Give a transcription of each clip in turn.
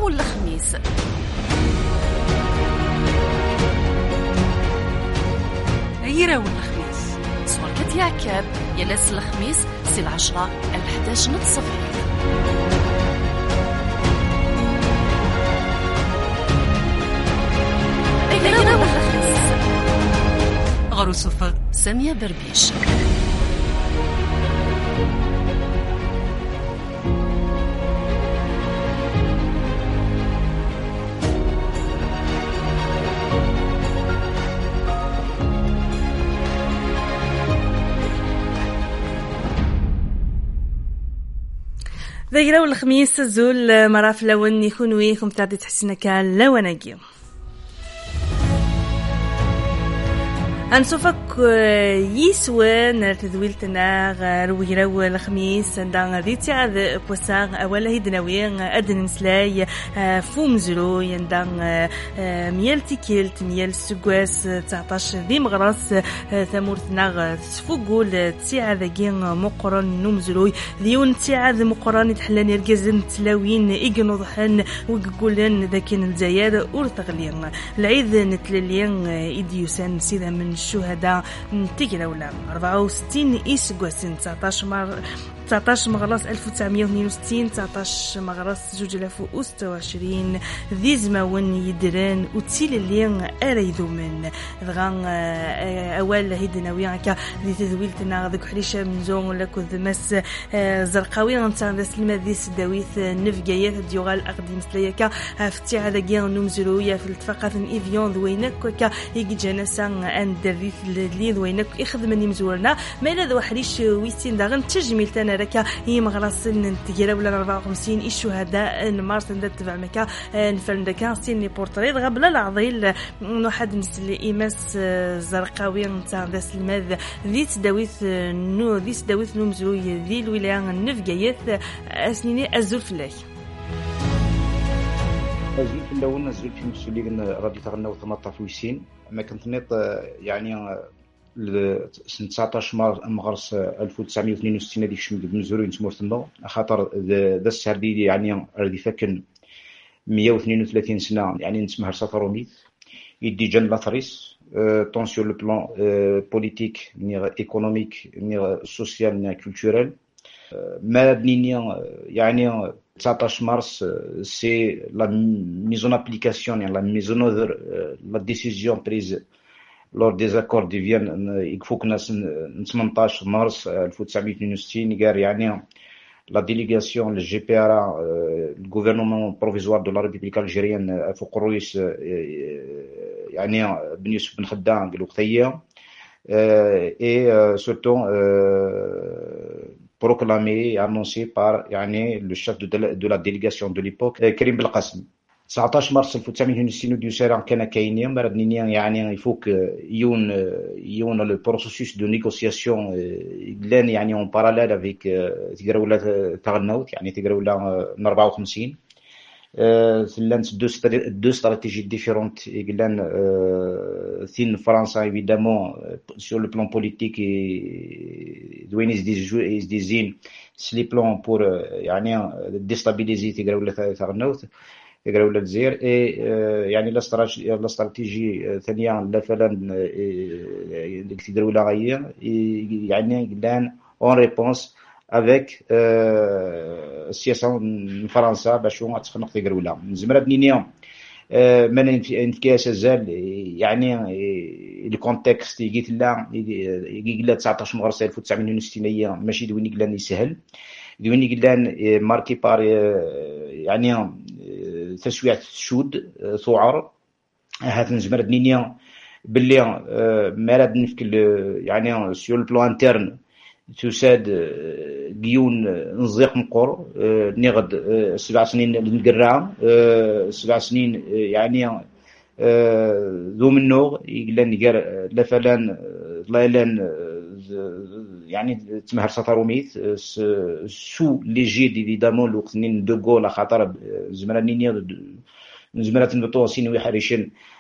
الخميس. يراو الخميس صور كتياكاب يلاس الخميس سي 10 11 نتصفر. يراو الخميس غرو صفر سامية بربيش. ذاكرة الخميس زول مراف لون يكون ويكم تعدي تحسنا كان لوناجي أنصفك يسوى نرتدويلتنا غير ويراو الخميس عندنا ذيتي عذ بوساغ أولا هيدناوين أدن نسلاي فومزلو يندان ميال تيكيلت ميال سقواس 19 ذي مغرس ثمورتنا تفوقول تيعذ جين مقرن نمزلوي ذيون تيعذ مقرن تحلان يرجزن تلاوين إجنوضحن وقولن ذاكين الزيادة أورتغلين العيد نتللين إديوسان سيدا من الشهداء نتيجة الأولى 64 إسقوسين 19 مغرس 1962 19 مغرس 2026 ذي زماون يدران وتسيل اللي أريدو من ذغان أول هيدنا وياك ذي تذويلتنا ذك حريشة من زون لكو ذمس زرقاوي غنتان ذا سلمة ذي سداويث نفقايات ديوغال أقدم سليكا فتي هذا جيان نمزروية في الاتفاقات إيفيون ذوينك وكا يجي جنسا أن دريث اللي ذوينك إخذ مني مزورنا ما إلا ذو حريش ويسين داغن تجميل تانا ركا هي مغرس نتجرا ولا 54 الشهداء مارس ندت تبع مكا نفرن دكا سيني بورتري قبل العضيل واحد نسل إيماس زرقاوي نتاع ذا سلماذ ذي تداويث نمزروي ذي الولاية النفقايث أسنيني أزول فلاي أزول في اللون أزول في مسؤولين رادي تغنى وثمانية ويسين ما كنت نيط يعني سنة 19 مغرس 1962 هذيك شمل بنزورين تمورتنا خاطر ذا السهر دي يعني ردي فكن 132 سنة يعني نسمها سفروميت يدي جن لاثريس طون سور لو بلان بوليتيك نيغ ايكونوميك نيغ سوسيال نيغ كولتوريل ما بنينيا يعني 19 مارس سي لا ميزون ابليكاسيون يعني لا ميزون اوفر لا ديسيزيون بريز lors des accords de Vienne il faut que 18 mars 1962 قال يعني la délégation le GPRA le gouvernement provisoire de la République algérienne فوق الرئيس يعني بن يوسف بن خدام الوقتية et surtout proclamé et annoncé par يعني le chef de la délégation de l'époque كريم بالقاسم 19 مارس 1962 ديوسيران كان كاينين مردنيا يعني يفوك يون لو بروسيس دو نيغوسياسيون لان يعني اون باراليل افيك تيغراولا تاغناوت يعني تيغراولا 54 لانت دو استراتيجي ديفيرونت لان ثين فرنسا ايفيدامون سور لو بلان بوليتيك دوين ديزين سلي بلان بور يعني ديستابيليزي تيغراولا تاغناوت يقرأوا للجزائر يعني لا استراتيجي ثانية لا فلان يقدروا لا غير يعني قدان اون ريبونس افيك السياسة فرنسا باش هما تخنق يقرأوا لا زمرة بنينيا من انتكاس الزال يعني الكونتكست يجيت لا يجي لا 19 مغرس 1962 ماشي دويني قلان يسهل دويني قلان ماركي بار يعني تسوية شود ثوعر هات نجمر دنيا باللي مراد نفكل يعني سيول بلان انترن تساد قيون نزيق مقر نغد 7 سنين للقرام 7 سنين يعني ذو منو يقلن يقر لفلان لايلان يعني تمهر سطروميت سو ليجيد ايفيدامون الوقت نين دو غول خاطر زمرانين زمرات نبطو سين ويحريشن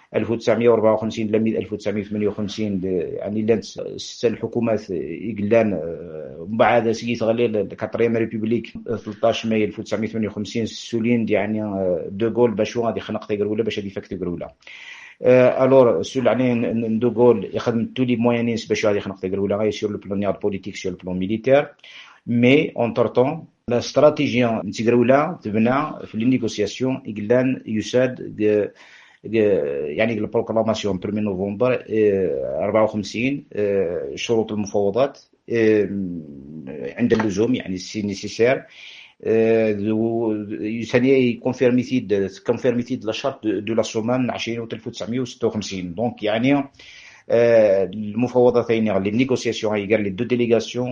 1954 لميد 1958 يعني لانت ستة الحكومات يقلان ومن بعد سيت غليل كاتريام ريبوبليك 13 ماي 1958 سولين يعني دو غول باش غادي يخنق تيقروله باش غادي يفك تيقروله الور سول يعني دو غول يخدم تو لي مويانيس باش غادي يخنق تيقروله غير سور لو بلان بوليتيك سور لو بلان ميليتير مي اونتر طون لا استراتيجيه نتيقروله تبنى في لي نيغوسياسيون يقلان يساد يعني البروكلاماسيون 1 نوفمبر 54 شروط المفاوضات عند اللزوم يعني سي نيسيسير ثانية كونفيرميتي لا شارت دو لا سومان 1956 دونك يعني المفاوضتين les négociations égale les deux délégations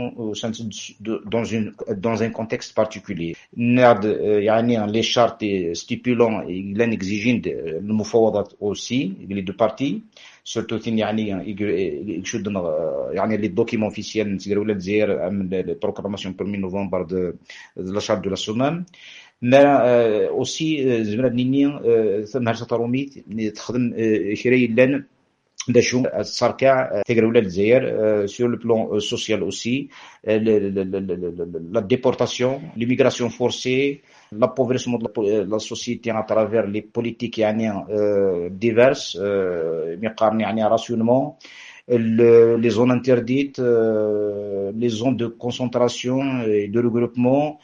dans un contexte particulier يعني les chartes stipulant لن exigeant المفاوضات aussi les deux parties surtout يعني يعني les documents officiels نتقراو للجزائر من البروكلاماسيون 1 نوفمبر de la charte de la Somme mais aussi زعما نيني ثم هرسة روميت تخدم شري لن باش الصركع تقراو للجزائر sur le plan social aussi la déportation l'immigration forcée l'appauvrissement de la société à travers les politiques يعني diverses مقارن يعني rationnement les zones interdites les zones de concentration et de regroupement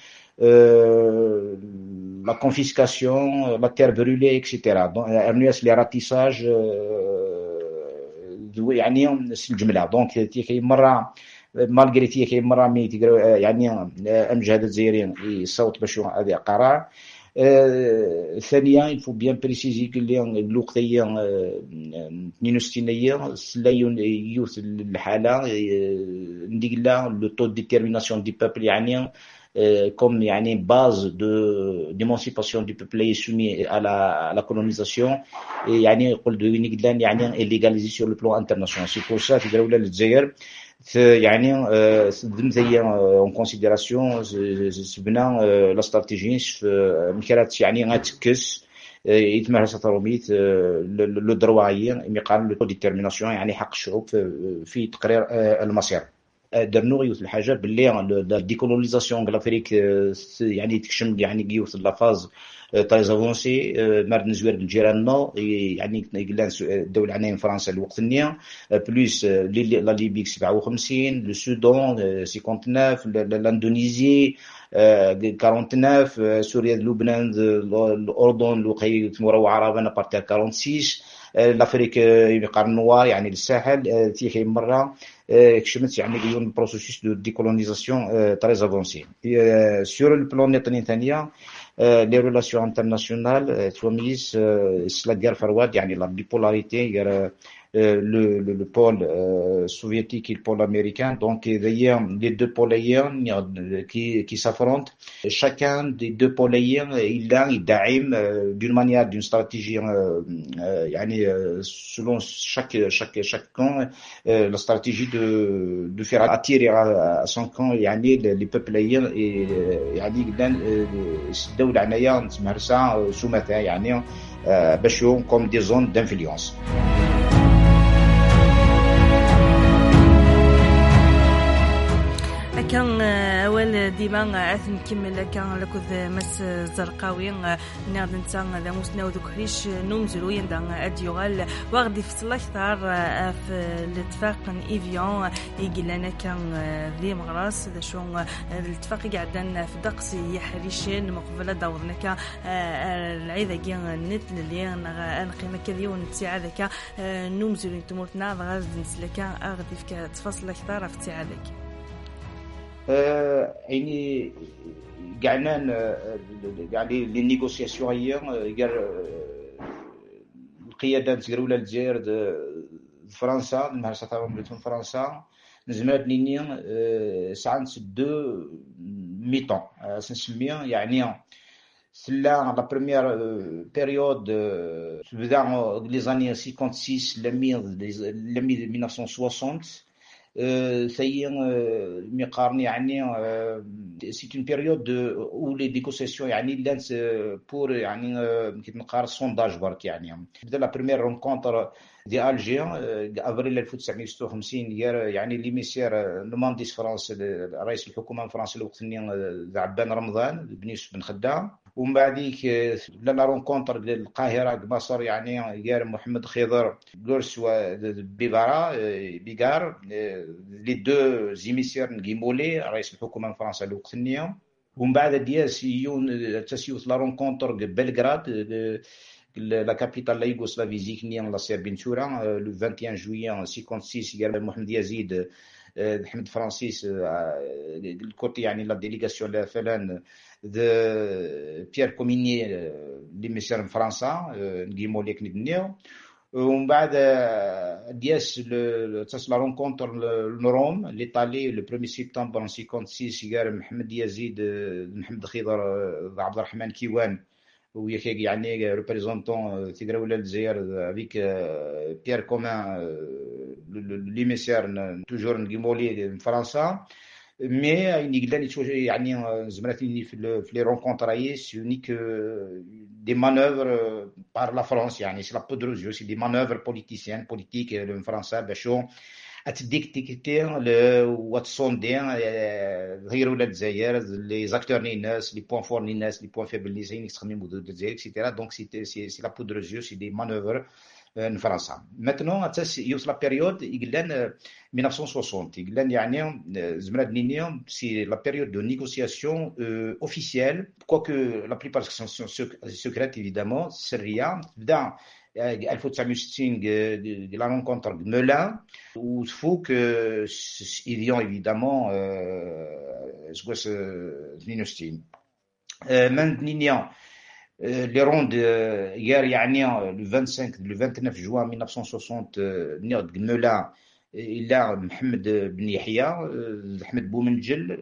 la confiscation la terre brûlée etc donc les ratissages يعني الجمله دونك كاين مره مالغري كاين مره مي يعني امجاد الجزائريين يصوت باش هذا قرار ثانيا يفو بيان بريسيزي كلي الوقتيه 62 سلايون يوث الحاله نديك لا لو تو ديتيرميناسيون دي بوبل يعني comme يعني base d'émancipation du peuple soumis à la colonisation et يعني يقول دوينيك لان يعني illégalisé sur le plan international c'est pour ça في دولة الجزائر يعني ضمن en considération سبنا لا استراتيجي مكرات يعني غتكس يتمارس تروميت لو دروعيين مقارن لو ديتيرميناسيون يعني حق الشعوب في تقرير المصير درنو يوث الحاجه باللي لا ديكولونيزاسيون ديال لافريك يعني تكشم يعني يوث لا فاز تاي زافونسي مرد نزوير بالجيراننا يعني قلنا الدوله عناين فرنسا الوقت النيا بلوس لا ليبيك 57 لو سودان 59 الاندونيسي 49 سوريا لبنان الاردن الوقي تمورا عربنا بارتي 46 لافريك يقارن نوار يعني الساحل تيخي مره كشمت يعني يون بروسيس دو ديكولونيزاسيون تري افونسي سور البلان الثاني ثانيه لي ريلاسيون انترناسيونال توميس سلا غير فرواد يعني لا بيبولاريتي le pôle soviétique et le pôle américain. Donc, d'ailleurs, les deux pôles qui s'affrontent, chacun des deux pôles il daim d'une manière, d'une stratégie, selon chaque camp, la stratégie de faire attirer à son camp les peuples et الدولة عنايا نتمارسها سمتها يعني باش comme des zones d'influence. كان أول ديما أثن كمل كان لكذ مس زرقاوي نعد نتا ذا مسنا وذوك ريش نمزلو يندان أديوغال وغدي في الأكثر في الاتفاق إيفيون يجلنا كان ذي مغراس ذا شو الاتفاق قاعدنا في دقس يحريشين مقبلة دورنا كا العيدة جينا نت اللي أنا قيمة كذي ونتسع ذاك نمزلو تموتنا غاز نسلك أغدي في تفصل أكثر في تعالك. يعني قعدنا يعني لي نيغوسياسيون هي قال القياده تقراو للجزائر فرنسا نهار سطرهم من فرنسا نزمات ليني ساعه دو ميطون سنسميه يعني سلا لا بريمير بيريود بدا لي زاني 56 لمي 1960 c'est une période où les négociations pour كي نقار sondage برك بدأ la première rencontre دي ألجير أفريل 1956 ليميسير نمانديس فرنسا رئيس الحكومة الفرنسية الوقتني عبان رمضان بن يوسف بن خدام ومن بعديك لا رونكونتر القاهرة قمصر غير محمد خضر غورس بيغار لي دو زيميسير نقيمولي رئيس الحكومة الفرنسية الوقتنية ومن بعد دياس تسيوث لا رونكونتر بلغراد la capitale la Yougoslavie la Serbie le 21 juillet 56 Mohamed Yazid Mohamed Francis le côté la délégation de Pierre Cominier l'émissaire français نقيموا لك نبنيو ومن بعد دياس la rencontre Rome l'Italie le 1er septembre 56 Mohamed Yazid Mohamed Khidr عبد الرحمن كيوان représentant Tigre Algérie avec Pierre Comin l'émissaire toujours نقيمولي français mais زمراتني في les rencontres c'est unique des manœuvres par la France c'est la poudre aux yeux c'est des manœuvres politiques le français باش اتديكتيكتي وتصوندي غير ولاد الجزائر لي زاكتور نيناس لي بوين فور نيناس لي بوين فيبل لي زين يستخدموا مدود الجزائر اكسيتيرا دونك سي لا بودر جو سي دي مانوفر فرنسا ماتنون يوصل لا بيريود يقلان 1960 يقلان زمراد نينيا سي لا بيريود دو نيغوسياسيون اوفيسيال quoique la plupart sont secrètes évidemment سريه بدا 1960 de la rencontre de Melun où il faut que il y a évidemment maintenant les rondes hier le 29 juin 1960 de Melun il a Mohamed Ben Yahya Ahmed Boumenjel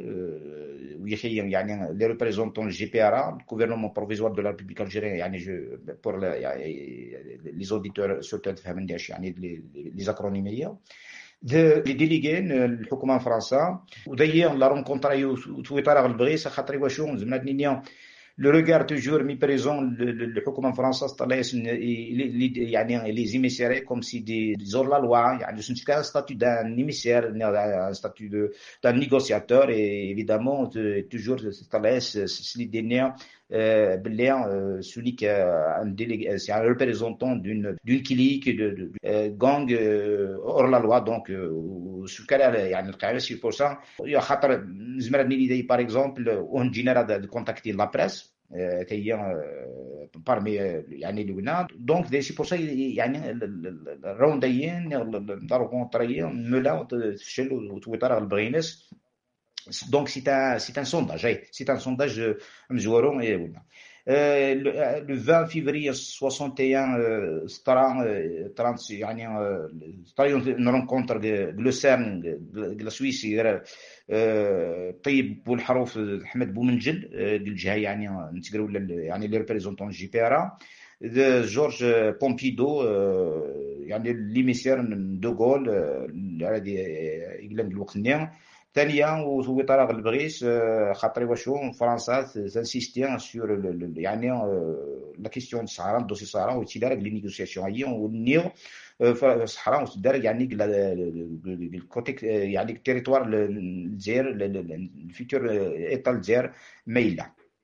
les représentants du GPRA, le gouvernement provisoire de la République algérienne, pour les auditeurs surtout les acronymes, les délégués, le gouvernement français, ou d'ailleurs la rencontre le regard toujours mis présent le gouvernement français les émissaires comme si des hors-la-loi un statut d'un émissaire un statut d'un négociateur et évidemment toujours c'est l'idée celui qui c'est un représentant d'une clique de gang hors la loi donc sur c'est pour ça il y a خاطر زمرني l'idée par exemple on génère de contacter la presse parmi les wina donc c'est pour ça الراوندين الرونطريين ملا تفشل وتويتر البغينس donc c'est un sondage مزورون le 20 février 61 30 une rencontre de Lucerne de la Suisse طيب بولحروف احمد بومنجل الجهه نتقروا لي ريبريزونطون جي بي ار جورج بومبيدو ليميسير دو غول هذه يقلن الوقت النيا ثانيا وهو طارق البغيس خاطري واشو فرنسا تنسيستي سور لا كيستيون الصحراء الدوسي الصحراء وتيدار لي نيغوسياسيون هي والنيو الصحراء وتدار الكوتي التيريتوار الجزائر الفيتور ايطال الجزائر مايله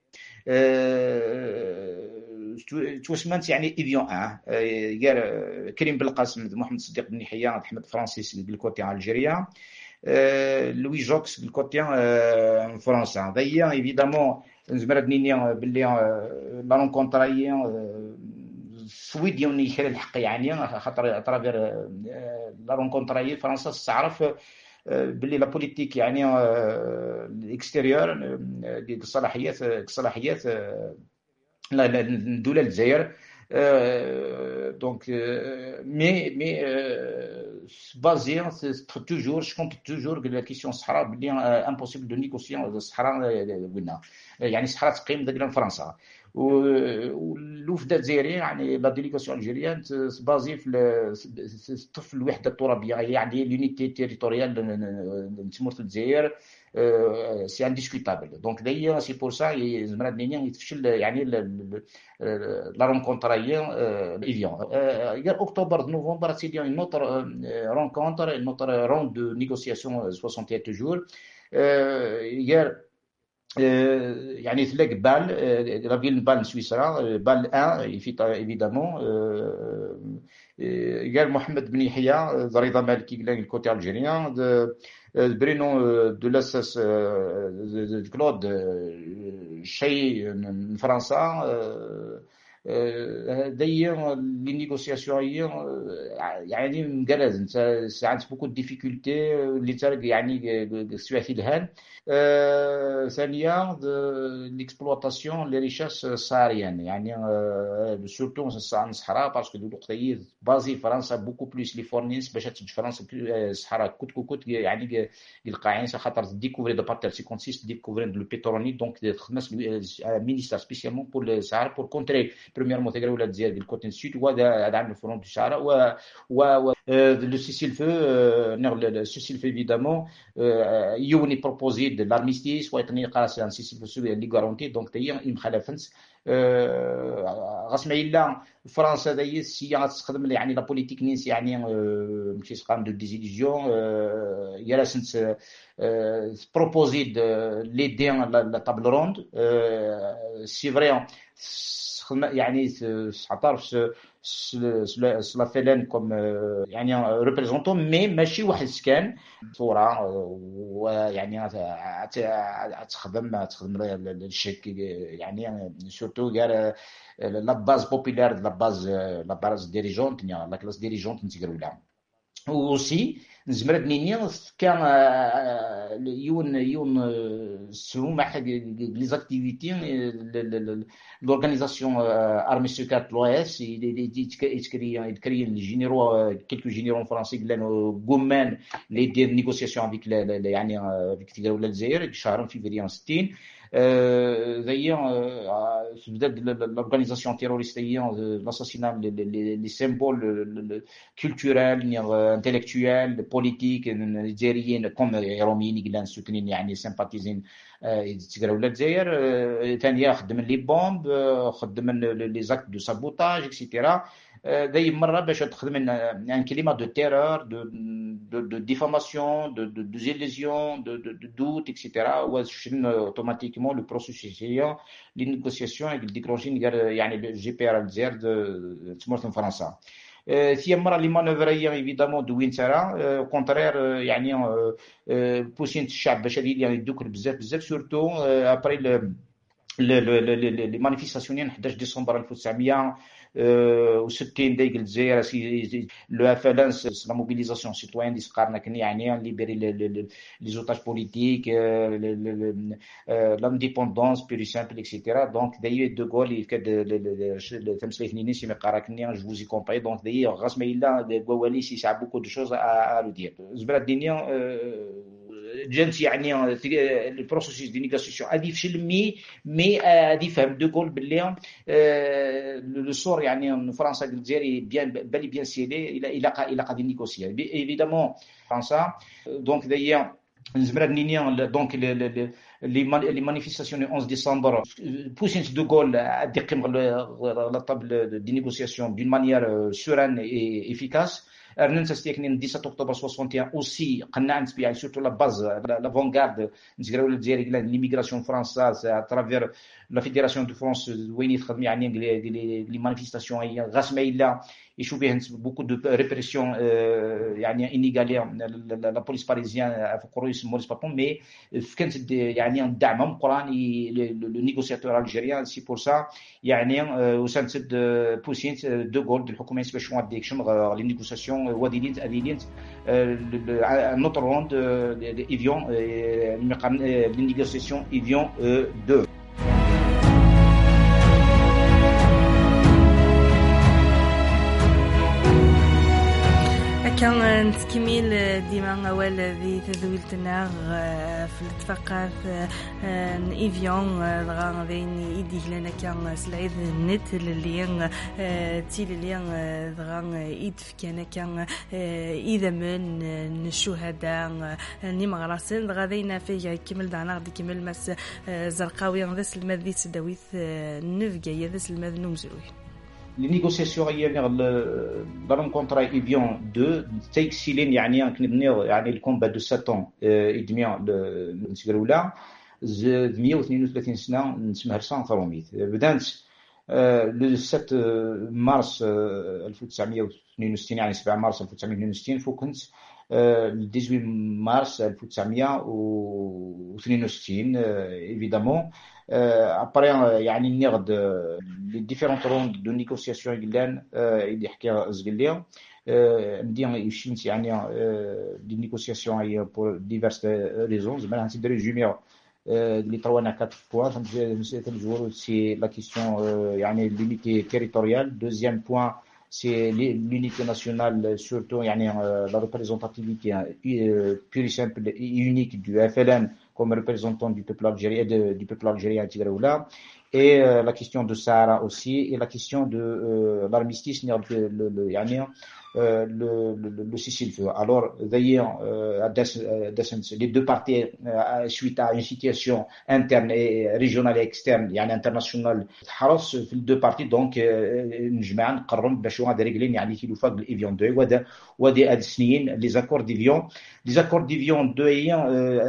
توسمانت ايفيون قال كريم بالقاسم محمد صديق بن يحيى احمد فرانسيس بالكوتي الجزائريه لوي جوكس بالكوتي فرنسا ضيا ايفيدامون زمرتني باللي لا رونكونطراي سويديون يحل الحق خاطر اترافير لا رونكونطراي فرنسا تعرف باللي لا بوليتيك الاكستيريور الصلاحيات الدوله الجزائر Donc, basé toujours, je compte toujours que la question Sahara est impossible de négocier le Sahara, يعني الصحراء تقيم ذاك فرنسا والوفد الجزائري يعني لا ديليغاسيون الجزائريه بازي في الوحده الترابيه يعني لونيتي تيريتوريال تمرت الجزائر سي انديسكوتابل دونك دايما سي بور سا زعما الدنيا يتفشل يعني لا رونكونتر هي ايفيون غير اكتوبر نوفمبر سيدي اون نوتر رونكونتر نوتر راوند دو نيغوسياسيون 68 جور غير يعني ثلاث بال لا فيل بال سويسرا بال 1 évidemment قال محمد بن يحيى رضا مالكي قال الكوتي الجيريان برينو دو لاساس كلود شيء من فرنسا d'ailleurs les négociations يعني مقلز انت ساعات بوكو ديفيكولتي اللي تلقى يعني سوا في الهان ثانيا ليكسبلوطاسيون لي ريشاس ساريان يعني سورتو الصحراء باسكو الوقتيه بازي فرنسا بوكو بلوس لي فورنيس باش تجي فرنسا الصحراء كوت يعني القاعين خاطر ديكوفري دو بارتر 56 ديكوفري دو بيتروني دونك خدمت مينيستر سبيسيالمون بور الصحراء بور كونتري premièrement intégré ولا الجزائر du côté sud وهذا عند الفرونت du Sahara و le cessez-le-feu cessez-le-feu évidemment يوني proposé de l'armistice ويتني قراص un cessez-le-feu اللي garanti donc d'ailleurs il مخالفنس غاسمعي لا فرنسا داير سي غتستخدم يعني لا بوليتيك نيس يعني ماشي سقام دو ديزيليزيون يا سنت بروبوزي لي دين لا طابل روند سي فري يعني تعترف سلا فلان كوم يعني ريبريزونتون مي ماشي واحد سكان صوره ويعني تخدم الشك يعني سورتو غير لا باز بوبولير لا باز ديريجونت لا كلاس ديريجونت نتيغرو لها aussi نزمر نينيا كان يون سوم واحد لي زاكتيفيتي لورغانيزاسيون ارمي سيكات لويس يتكري الجينيرو كيلكو جينيرو فرنسي قالوا غومان لي دير نيغوسياسيون افيك يعني افيك تيغرو الجزائر شهر فيفري 60 d'ailleurs l'organisation terroriste l'assassinat les symboles culturels intellectuels politiques algériens comme روميين قلنا سكنين يعني سيمباتيزين تقراو الجزائر ثانيه خدم لي بومب خدم لي زاكت دو سابوتاج اكسيتيرا داي مره باش تخدم ان كلمه دو تيرور دو ديفاماسيون دو زيليزيون دو دوت اكسيتيرا وشن اوتوماتيكمون لو بروسيس هي لي نيغوسياسيون ديكلونشين يعني جي بي ار الجزائر تمرت من فرنسا ثيا مرة لي مانوفريا ايفيدامون دوين ترى كونترير يعني بوسين الشعب باش يعني دوك بزاف سورتو ابري لي مانيفيستاسيون 11 ديسمبر 1960 دايق الجزائر لو فالانس لا موبيليزاسيون سيتوين دي سقارنا كني يعني ليبري لي زوتاج بوليتيك لانديبوندونس بيري سامبل اكسيتيرا دونك دايو دو غول كاد تمسلي ثنين سي مقاركني جو فوزي كومباي دونك دايو غاس ما الا غوالي سي سا بوكو دو شوز ا لو دير زبر الدنيا جنت يعني البروسيس دي نيغاسيون غادي يفشل مي غادي يفهم دو غول باللي لو سور يعني فرنسا الجزائر بيان بالي بيان سيلي الى غادي نيغوسيي ايفيدامون فرنسا دونك دايا نزمر نينيا دونك لي مانيفيستاسيون 11 ديسمبر بوسينت دو غول ديقيم لا طابل دي نيغوسياسيون دون مانيير سوران اي افيكاس رننت ستيكنين 17 اكتوبر 61 اوسي قنعنت بها سورتو لا باز لافونغارد نتقراو الجزائر ليميغراسيون فرنساز اترافير لا فيدراسيون دو فرانس وين يخدم يعني لي مانيفيستاسيون هي غاس ما الا يشوف فيه بوكو دو ريبريسيون يعني انيغاليه لا بوليس باريزيان فكروا يسموا السبابون مي كانت يعني دعم مقران لو نيغوسياتور الجيريان سي بور سا يعني وسانت بوسينت دو غول الحكومه باش ديكشن لي نيغوسياسيون وديلينت اديلينت نوتر روند ايفيون لي نيغوسياسيون ايفيون 2 نتكمل ديما أول ذي تذويلتنا في الاتفاقات إيفيون غادين يديه لنا كان سلعيد النت اللي تيل اللي يدف كان إذا من الشهداء نمغرسل غادينا في كمل دعنا غادي كمل مس زرقاوي ذا المذ ذي تداويث نفقا ذا المذ نمزروي. Les négociations dans le contrat Evian 2 تيكسيلين يعني كنبنيو يعني الكومبا دو 7 ans et demi نسيروا لا 132 سنه نسمها رسان خروميت بدات لو 7 مارس 1962 يعني 7 مارس 1962 فوكنت 18 مارس 1962 évidemment après يعني نغد les différentes rondes de négociations اللي حكى زغليا ندير يشينت يعني دي نيغوسياسيون pour diverses raisons زعما نتي ريزومي les 3 à 4 points c'est la question يعني l'unité territoriale. Deuxième point c'est l'unité nationale, surtout la représentativité pure et simple et unique du FLN comme représentant du peuple algérien, du peuple algérien intégré là, et la question de Sahara aussi, et la question de l'armistice, le cessez-le-feu. Alors d'ailleurs les deux parties suite à une situation interne et régionale et externe internationale حرص في deux parties donc نجمع نقرروا باش غادي ريغلين يعني في الوفاق الايفيون 2 ودي هاد السنين لي زاكور ديفيون 2 هي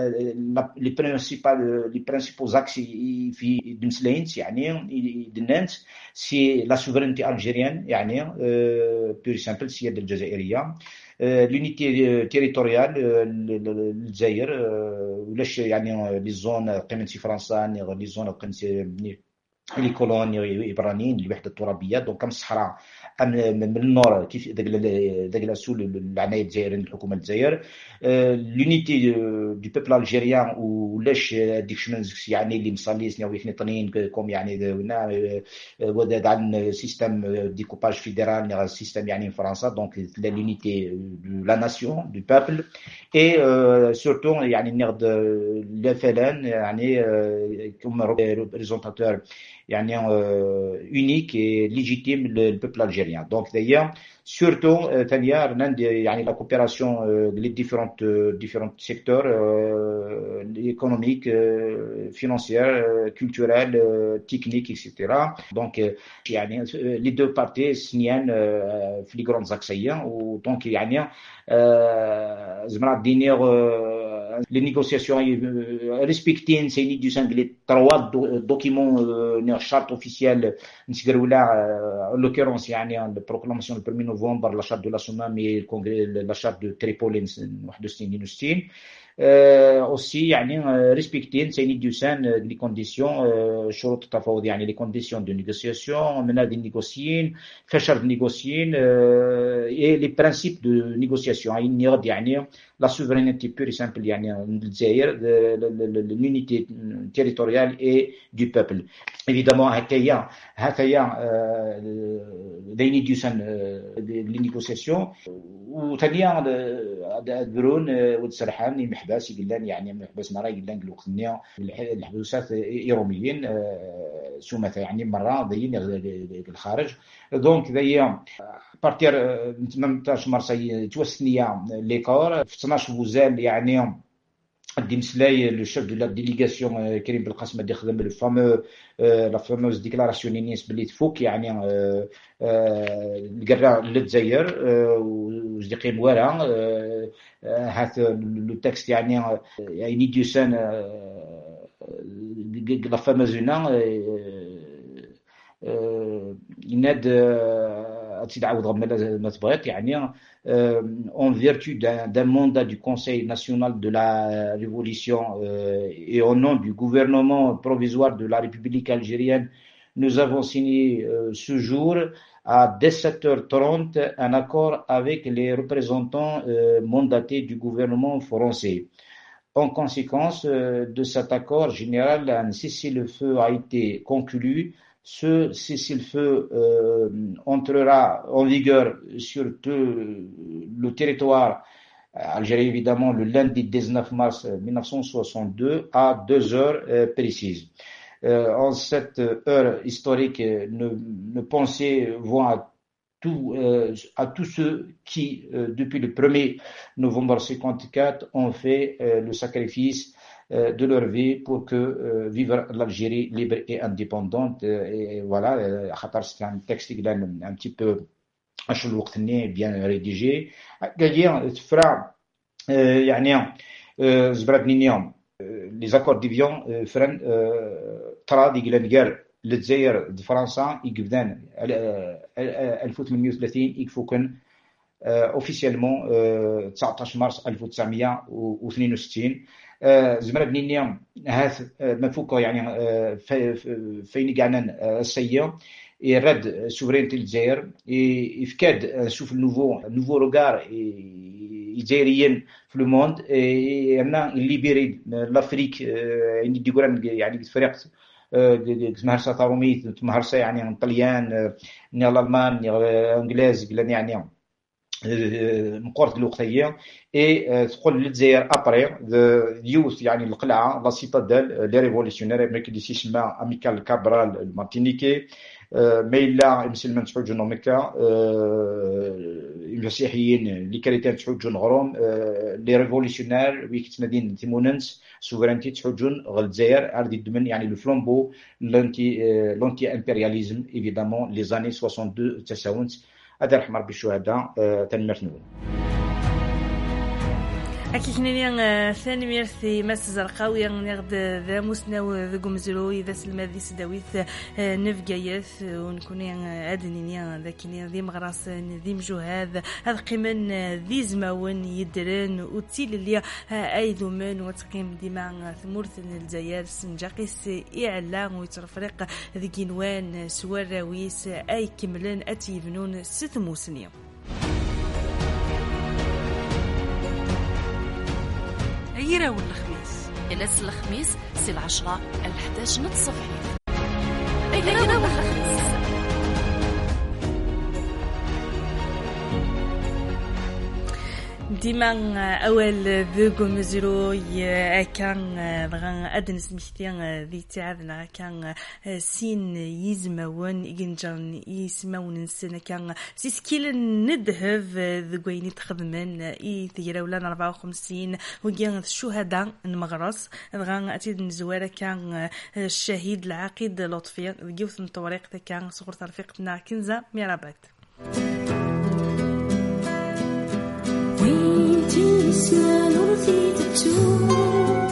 les principaux axes في دمسلين يعني دنانت سي لا سوفرينتي الجيريان يعني بير سامبل السياده الجزائريه l'unité territoriale الجزائر ولاش يعني لي زون قيمتي فرنسا لي زون قيمتي لي كولوني إبرانيين الوحدة الترابية دونك كم الصحراء من النور كيف داك الاسول العنايه الجزائريه الحكومه الجزائر لونيتي دو بيبل الجيريان ولاش ديك شمنزكس يعني اللي مصليس نيو يخنطنين كوم يعني وداد عن سيستم ديكوباج فيدرال سيستم يعني فرنسا دونك لونيتي دو لا ناسيون دو بيبل اي سورتو يعني نغد لفلان يعني كوم ريبريزونتاتور يعني unique et légitime le peuple algérien. Donc d'ailleurs, surtout ثانية يعني la coopération les différents secteurs économiques, financiers, culturels, techniques, etc. Donc يعني les deux parties سنيان في les grandes axes و donc يعني زعما دينير les négociations respectent ces du sang les 3 documents charte officielle en l'occurrence يعني la proclamation du 1er novembre la charte de la Somme et le congrès la charte de Tripoli 61 aussi يعني respecter ces les conditions شروط التفاوض يعني les conditions de négociation مناد négocier فشل négocier et les principes de négociation يعني la souveraineté pure et simple يعني الجزائر l'unité territoriale et du peuple évidemment هكايا دايني ديوسان les négociations وثانيا درون ودسرحان محباس يقلان يعني محباس مرة يقلان الوقتنيا الحبوسات إيروميين سومة يعني مرة داين الخارج دونك دايا بارتير 18 مارس توسنيا ليكور في 12 بوزال يعني Dimsley, le chef de la délégation Karim Belkacem a خدم la fameuse déclaration Nice بلي تفوك يعني القرا للجزائر وصديقي موارا هذا لو تكست يعني ديوسان la fameuse يناد تعاود ما تبغيت يعني en vertu d'un mandat du Conseil national de la Révolution et au nom du gouvernement provisoire de la République algérienne, nous avons signé ce jour à 17h30 un accord avec les représentants mandatés du gouvernement français. En conséquence de cet accord général, un cessez-le-feu a été conclu Ce cessez-le-feu entrera en vigueur sur tout le territoire algérien, évidemment, le lundi 19 mars 1962 à 2 heures précises. En cette heure historique, nos pensées vont à tous ceux qui, depuis le 1er novembre 1954, ont fait le sacrifice de leur vie pour que vivre l'Algérie libre et indépendante. Et voilà, c'est un texte qui est un petit peu bien rédigé. Les accords d'Évian فرن تراضي قال للجزائر فرنسا يقبدان 1830 يكفوكن اوفيسيالمون 19 مارس 1962 زمرا بنينيا هاث مفوكا يعني فين قعنا السيا يرد سوفرينتي الجزائر يفكاد نشوف النوفو روغار جزائريين في لو موند يعني ليبيري لافريك يعني فريق مهرسه طاروميت مهرسه يعني طليان الالمان انجليز يعني مقورة الوقتية تقول للجزائر ابري يوث يعني القلعة لا سيتاديل لي ريفوليسيونير ميك اللي يسمى اميكال كابرال المارتينيكي ميلا مسلمان تحوجون امريكا المسيحيين اللي كريتان تحوجون غروم لي ريفوليسيونير ويكت مدينة تيموننس سوفرانتي تحوجون الجزائر اردي الدمن يعني لو فلومبو لونتي امبرياليزم ايفيدامون لي زاني 62 تساونت هذا رحم ربي الشهداء تنمرتنون أكيد ثاني ميرثي مس زرقاوي نغد ذا مسنو ذا قمزرو إذا سلمذي سداويث نفجايث ونكون أدنينيا ذاكينيا ذي مغراس ذي مجوهاد هذا قيمن ذي زماون يدرن وتيل اللي أيذو من وتقيم ديما ثمورث الجزائر سنجاقيس إعلام ويترفرق ذي كينوان سواراويس أي كملن أتيفنون ستموسنيا يراو الخميس إلاس الخميس سي 10 11 نتصفحي يراو الخميس ديما اول ذوق مزرو كان بغا ادنس مختيان ذي تعذنا كان سين يزمون ينجرن يسمون السنه كان سيسكيل ندهف ذويني تخدمن اي ثيرا ولا 54 وكان الشهداء المغرس بغا اتيد نزواره كان الشهيد العقيد لطفي جوث الطريق كان صغر رفيقتنا كنزه ميرابات اسمع نورتي تبتو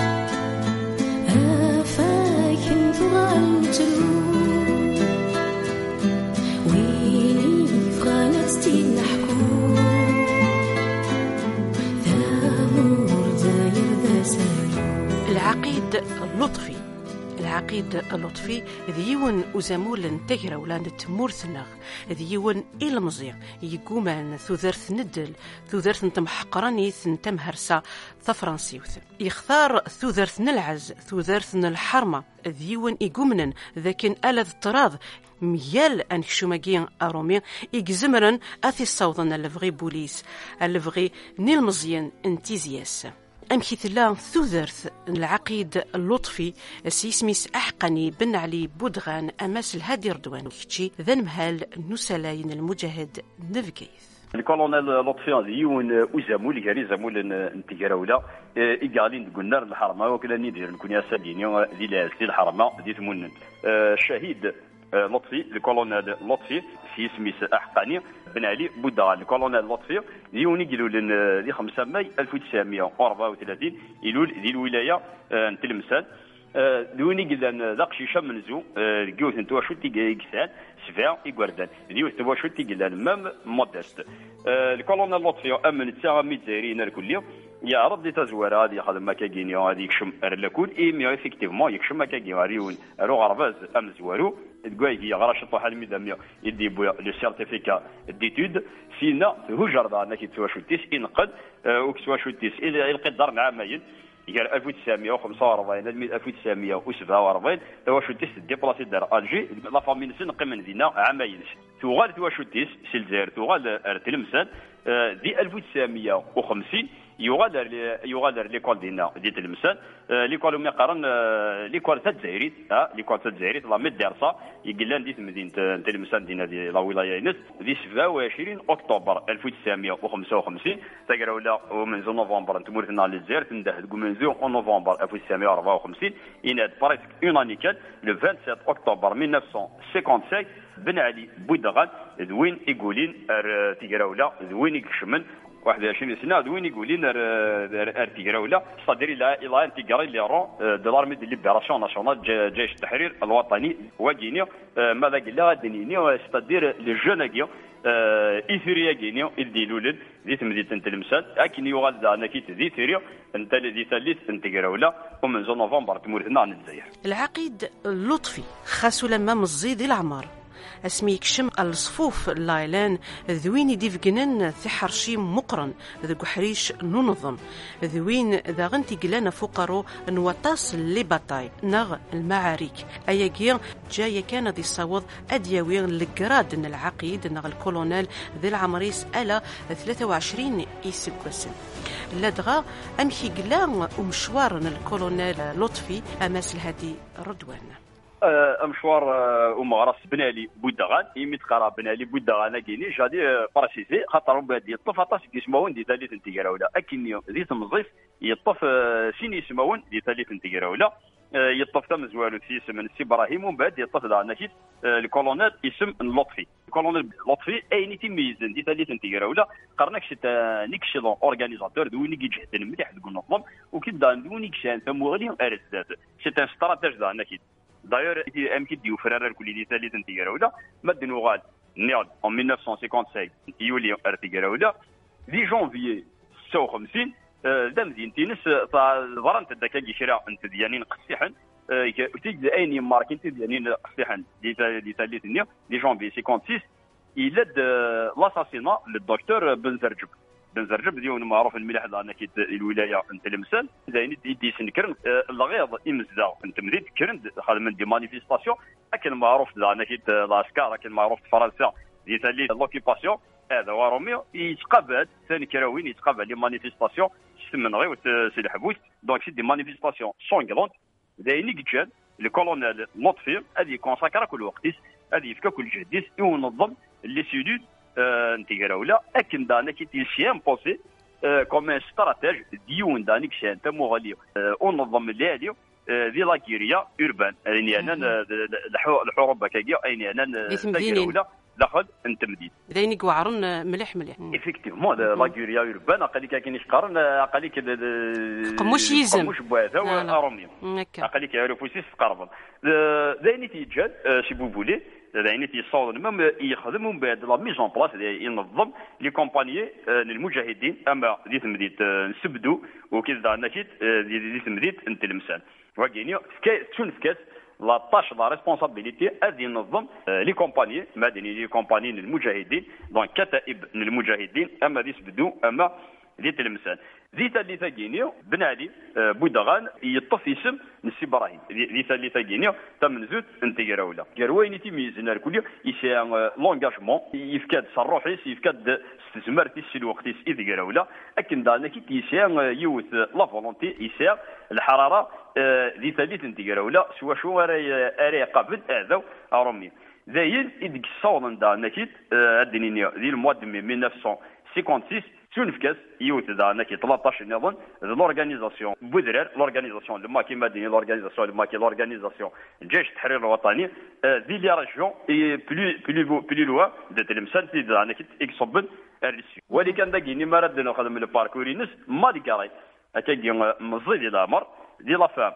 افاك نتغلجلو ويني فغانتي نحكو ثامور داير ذا سالو العقيد اللطفي ذيون أزامول تجرى ولان تمورثنا ذيون إلمزي يقومان ثوذرث ندل ثوذرث نتمحقرانيث نتمهرسا ثفرانسيوث يختار ثوذرث نلعز ثوذرث الحرمة ذيون يقومنن ذاكن ألذ طراض ميال أنكشوماجين أرومي يجزمرن أثي الصوضن اللفغي بوليس اللفغي نيلمزيان انتيزياس أمكي لا ثوذرث العقيد اللطفي سيسميس أحقني بن علي بودغان أماس الهادي ردوان كتشي ذا المهال نسلاين المجاهد نفقيث الكولونيل لطفي ديون أزامول كاري زامول انتجراولا إيجالين قلنا الحرمة وكلا ندير نكون يا سادينيو ذي لازلي الحرمة ذي ثمونن الشهيد لطفي الكولونيل لطفي سيسميس أحقاني بن علي بودغان الكولونيل لطفي ديوني قالوا لنا ذي 5 ماي 1934 يلول ذي الولاية نتلمسان ديوني قلنا ذاك شي شمنزو جوث نتوا شو تيجي كسان سفا يقردان ديوث نتوا شو تيجي مام مودست الكولونيل لطفي امن تسامي تزايرين الكليه يا رد تزوار هذه خدم مكاكيني هذه يكشم رلاكول اي مي افيكتيفمون يكشم مكاكي غاريون رو غرباز ام زوارو تقوي هي غراش طوح الميداميا يدي بو لو سيرتيفيكا ديتود سينا هو جردا انك تسوا شو تيس انقد وكسوا شو تيس الى القدر عامين يقال 1945 1947 تواشديس ديبلاسي دار الجي لا فامي نسن قمن دينا عامين توغال تواشديس سي الجزائر توغال تلمسان دي 1950 يغادر ليكول دينا دي تلمسان ليكول ما قارن ليكول تاع الجزائر لا مدرسه يقلان دي مدينه تلمسان دينا دي لا ولايه ينس دي 27 اكتوبر 1955 تقراو لا ومن نوفمبر تمورتنا للجزائر تنده منذ نوفمبر 1954 يناد بريسك اونانيكال لو 27 اكتوبر 1955 بن علي بويدغان دوين يقولين تقراولا دوين يكشمن 21 سنه دوين يقولين تقراولا صدر الى انتقاري لي رون دو لارمي دي ليبراسيون ناسيونال جيش التحرير الوطني وغينيا ماذا قال لها دنيني ستادير لي جوناكيو إثيريا جينيو الديلولد ذي تمديد تلمسات لكن يغاد نكيت ذي ثيريا انت الذي ثالث انتقراولا ومن زون نوفمبر تمورتنا عن الجزائر. العقيد اللطفي خاصو لما مزيد العمار اسمي يكشم الصفوف اللايلان ذوين ديفقنن ثحرشي مقرن ذو حريش ننظم ذوين ذا غنتي قلانا فقرو نوطاس اللي بطاي نغ المعارك اياكي جاية كان ذي الصوض ادياوين لقراد العقيد نغ الكولونيل ذي العمريس الا 23 يسقسن لدغا امشي قلان ومشوار الكولونيل لطفي اماس الهادي رضوان مشوار ومغرس بنالي بودغان يميت قرا بنالي بودغان كيني جادي براسيسي خاطر بادي يطف عطاس كيسماون دي ثالث انتقراولا اكن ذي تمزيف يطف سين يسماون دي ثالث انتقراولا يطف تم زوالو في اسم السي ابراهيم ومن بعد يطف دا نكيت الكولونيل اسم لطفي الكولونيل لطفي اي تيميزن دي ثالث انتقراولا قرناك شي نيكشي دون اورغانيزاتور دويني كيجهد مليح تقول نظم وكيدا دويني كشان تموغلي ارزات سي ان استراتيج دا نكيت d'ailleurs امكي ديو فرار كل دي ثالث انتقراولا مدن وغال نيال en 1955 يوليو ارتقراولا دي جونفي 56 دام دينتينس ظرنت داك شراء انت ديانين قسيحن تيجي اين ماركين ديانين قسيحن دي ثالث دي جونفي 56 يلد لاساسينا للدكتور بن زرجب ديون معروف الملح لأن كيد الولاية انت المثال زين دي سنكرن الغيض امزدا انت مديت كرن خدم دي مانيفيستاسيون لكن معروف لأن كيد العسكر لكن معروف فرنسا دي تالي لوكيباسيون هذا وروميو يتقبل ثاني كراوين يتقبل لي مانيفيستاسيون من غير سي الحبوس دونك سي دي مانيفيستاسيون سونغلونت زين يجي الكولونيل لطفي هذه كونساكرا كل وقت هذه يفك كل جهديس ينظم لي سيدود انتقراولا اكن دانا كي تيشيان بوسي كوم استراتيج ديون دانيك شان تموغاليو ونظم اللياليو دي لاكيريا اوربان يعني انا الحروب كاكيا يعني انا انتقراولا لاخذ انت مديد دايني كوعرن مليح ايفيكتيفمون لاكيريا اوربان قالك كاين يشقرن قالك قموش يزم قموش بواذا واروميو قالك يعرفوا قرب دايني تيجاد سي بوبولي يعني تيصاوب ميم يخدم من بعد لا ميزون بلاص ينظم لي كومباني للمجاهدين اما دي تمديت نسبدو وكذا نكيت دي تمديت انت المسان وكاين تنفكس لا طاش لا ريسبونسابيلتي هذه ينظم لي كومباني مدني لي كومباني للمجاهدين دونك كتائب للمجاهدين اما دي سبدو اما دي تلمسان ذي ثالثة جينيو بن علي بودغان يطف اسم نسي ابراهيم ذي ثالثة جينيو تم زود انتقراولا كرويني تيميزنا الكل يسيان لونغاجمون يفكاد صروحيس يفكاد استثمارتي سي الوقت اذ قراولا لكن دانا كي يسيان يوث لا فولونتي يسيان الحراره ذي ثالث انتقراولا سوا شو اري قابل هذا ارومي زاين اذ صون دانا كي الدنيا ذي المواد 1956 تنفكس يوت دانا كي 13 نظن لورغانيزاسيون بودرير لورغانيزاسيون لما كي مدني لورغانيزاسيون لما كي لورغانيزاسيون جيش التحرير الوطني دي لي ريجيون اي بلي لوا دو تلمسان دي دانا كي اكسوبن الريسي ولي كان داكيني ما رد نخدم الباركورينس ما ديكاري هكاكي مزيد الامر دي لا فام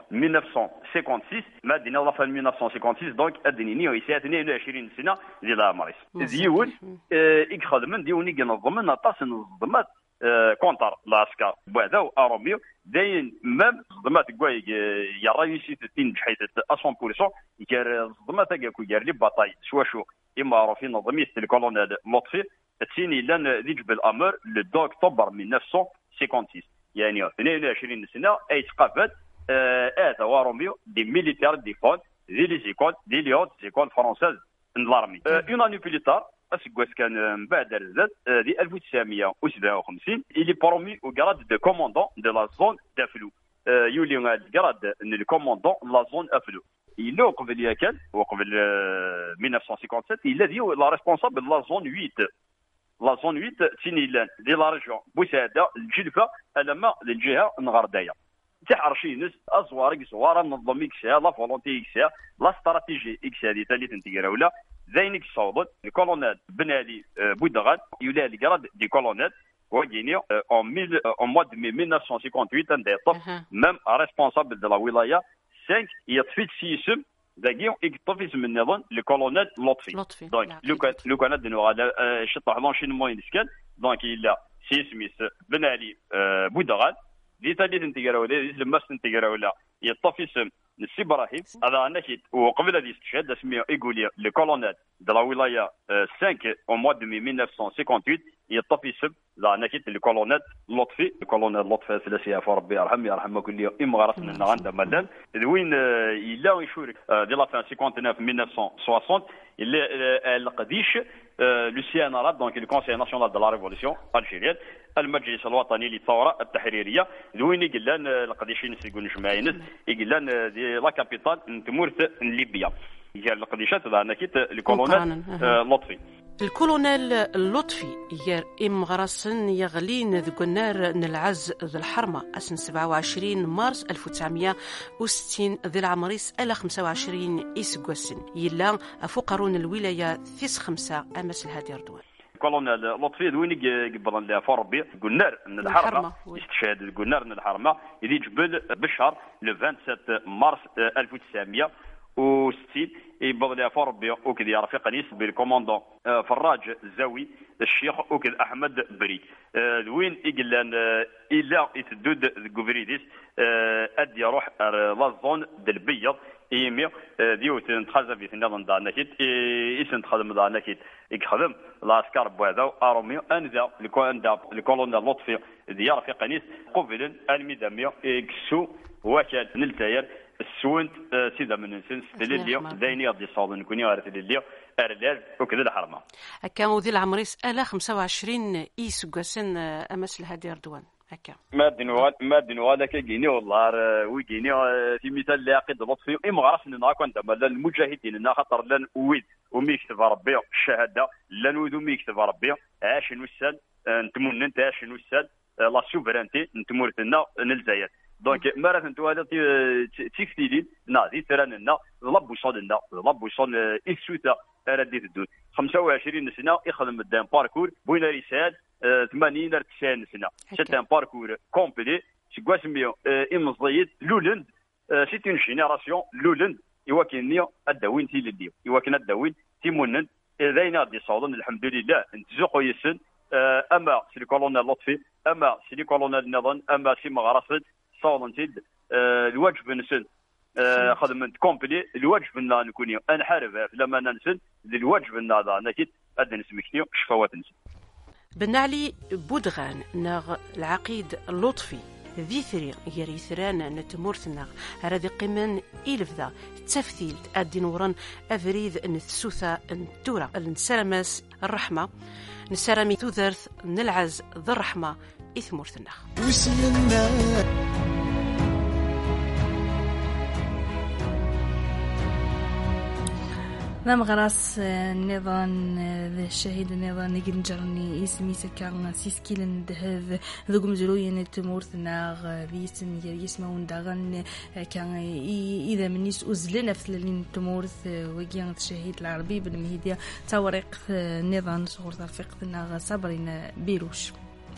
1956 ما دينا لا فام 1956 دونك ادنيني ويسات 22 سنه ديال العمريس ديون يخدم ديوني كنظم طاس نظمات كونتر العسكر بهذا اروميو داين مام نظمات كواي يا رايسي تنجح 100% يكار نظمات كاكو يار لي باطاي شوا شو اما عارفين نظميه الكولونيل لطفي تسيني لان ذي جبل الامر لو 2 اكتوبر 1956 يعني 22 سنه اي تقافت هو روميو دي ميليتير دي فون دي لي زيكول دي ليوت زيكول فرونسيز لارمي اون اني بليتار اسكواس كان من بعد رزات دي 1957 اللي برومي او غراد دو كوموندون دو لا زون دافلو يولي الغراد الكوموندون لا زون افلو il قبل ياكل وقبل 1957 الذي هو لا ريسبونسابل لا زون 8 لا زون 8 تينيلان دي لا ريجيون بوساده الجلفه الما للجهه الغردايه تاع رشينس ازوار زواره نظم اكسها لا فولونتي اكسها لا استراتيجي اكسها دي ثالث انتيغرا ولا زينك صوبت الكولونيل بن علي بودغان يولي الجراد دي كولونيل وغينيو en mois de mai 1958 un des même responsable de la wilaya 5 يطفي سيسم داكيو يطفي من نظن الكولونيل لطفي دونك لو كان دنو على شطح لونشينمون يسكن دونك الا سيسميس بن علي بودغان دي ثالث انتيغرا ولا لما انتيغرا ولا يطفي سم السي ابراهيم هذا نكيت وقبل هذه استشهاد اسميه يقول لي كولونيل de la wilaya 5 au mois de mai 1958 يطفي سب لا نكيت الكولونيل لطفي الكولونيل لطفي ثلاثيه ربي يرحمه كل يوم امغرسنا عندنا مدام وين الا يشارك دي لا 59 1960 القديش لو سي ان ار دونك لو كونسي ناسيونال دو لا ريفولوسيون الجيريان المجلس الوطني للثوره التحريريه وين يقول لنا القديشين يقولوا جماعيين يقول لنا دي لا كابيتال نتمورت ليبيا هي القديشات هذا نكيت الكولونيل لطفي الكولونيل اللطفي يار إمغرسن يغلين ذو النار نلعز ذو الحرمة أسن 27 مارس 1960 ذي العمريس ألا 25 إسقوسن يلا أفقرون الولاية ثيس 5 أمس الهادي أردوان كولونيل لطفي دويني قبل لها فربي قلنار من الحرمة استشهاد القلنار من الحرمة يدي جبل بشهر لو 27 مارس 1960 يبغى لها فربي وكذا يعرف قنيس بالكوماندون فراج الزاوي الشيخ وكذا احمد بري وين يقول لنا الا يتدود كوفريديس ادي يروح لا زون ديال البيض ايمي ديو تنتخذ في النظام تاع نكيت اسم تخدم تاع نكيت يخدم العسكر بهذا ارومي انذا الكولونيل لطفي ديال في قنيس قبل الميداميو اكسو وكال نلتاير السونت سيدا من نسنس دليليو دايني غادي صاوب نكوني عارف دليليو ارلاز وكذا الحرمه هكا ذي العمريس الا 25 ايسكاسن امس الهادي اردوان هكا ما دينو هذاك كيني والله ويكيني في مثال اللي عقيد لطفي ما غرفش لنا كنت المجاهدين لنا خاطر لن ويد ومي يكتب ربي الشهاده لن ويد ومي يكتب ربي عاش نوسال نتمنى انت عاش نوسال لا سوفرانتي نتمورتنا نلزاير دونك مرات انتو هذا تيكتيلين نادي تراننا لب وصلنا لب وصل السوتا رديت الدود 25 سنه يخدم الدان باركور بوين رسال 80 ل 90 سنه سيت ان باركور كومبلي سكوا سميو امزيد لولند سيت اون جينيراسيون لولند يواكنني الداوين تي للديو يواكن الداوين تيمونن اذا دي صادن الحمد لله نتزقوا يسن اما سي الكولونيل لطفي اما سي الكولونيل نظن اما سي مغرسد صالنتيد الواجب نسن خدمت كومبلي الواجب لنا نكوني انحارب لما ننسن الواجب لنا هذا نكيد ادن سمكتي شفوات نسن بن علي بودغان ناغ العقيد اللطفي ذي ثري يري ثران نتمورثنا هذا قمن إلفذا تفثيل أدي نوران أفريد نتسوثا نتورا نسرمس الرحمة نسرمي توذرث نلعز ذا الرحمة إثمورثنا نعم غراس النظام الشهيد النظام نجرني اسمي سكان سيسكيلن دهذ ذوق مزروين التمورث ناغ بيسم يسمون داغن كان إذا من نيس أزلنا في التمورث وجيان الشهيد العربي بالمهدية تورق النظام صغور ترفق ناغ صبرنا بيروش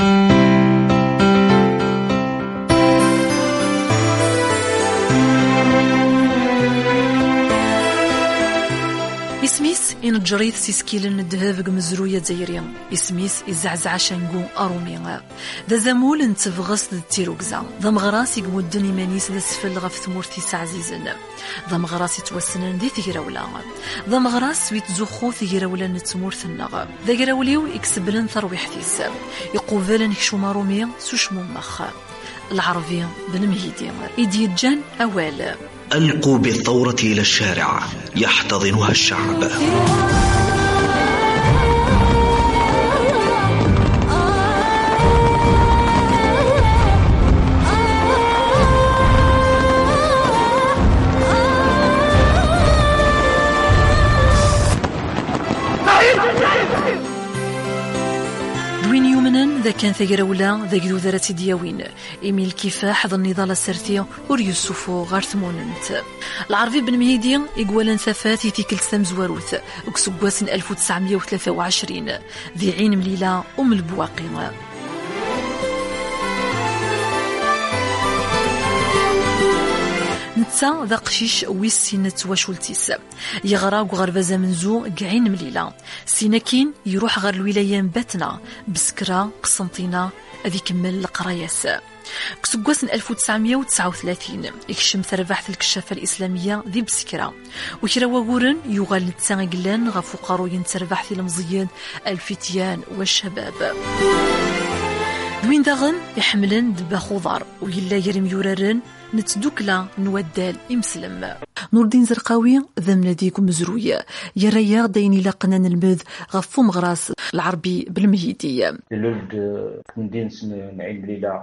اسميس إن جريت سيسكيلن الدهافق مزروية زيريا اسميس إزعزع شنقو أرومي ذا زمول انتفغس ذا تيروكزا ذا مغراسي قمدني مانيس ذا سفل غف ثمورتي سعزيزن ذا مغراسي توسنن دي ثيراولا ذا مغراس ويتزخو ثيراولا نتمورث النغ ذا قراوليو إكسبلن ثروي حثيس يقوفلن كشو مارومي سوشمو مخ العربي بن مهيدي إدي جان أوال. ألقوا بالثورة إلى الشارع يحتضنها الشعب. دوين يومنا ذا كان ثقراولا ذا قدو ذرات دياوين إيميل كفاح ذا النضال السرثي ور يوسفو غارثموننت. العربي بن مهيدي إقوالا ثفاتي في كل سمزواروث وكسقواس 1923 ذي عين مليلة البواقي. نتا ذا قشيش ويس سينة وشولتيس يغرا وغربازا منزو قعين مليلة سيناكين يروح غير الولاية باتنا بسكرة قسنطينة أذي كمل القراياس. كسقواس 1939 يكشم تربحت الكشافة الإسلامية ذي بسكرة وكرا وغورن يغال نتا قلان غفو قاروين تربحت المزيد الفتيان والشباب. دوين داغن يحملن دبا خضار ويلا يرم يورارن نتدوكلا نودال إمسلم. نور الدين زرقاوي ذا مناديكم مزروية يريا ديني لقنان المذ غفو مغراس العربي بالمهيدية. الولد مدينة نعيم بليلة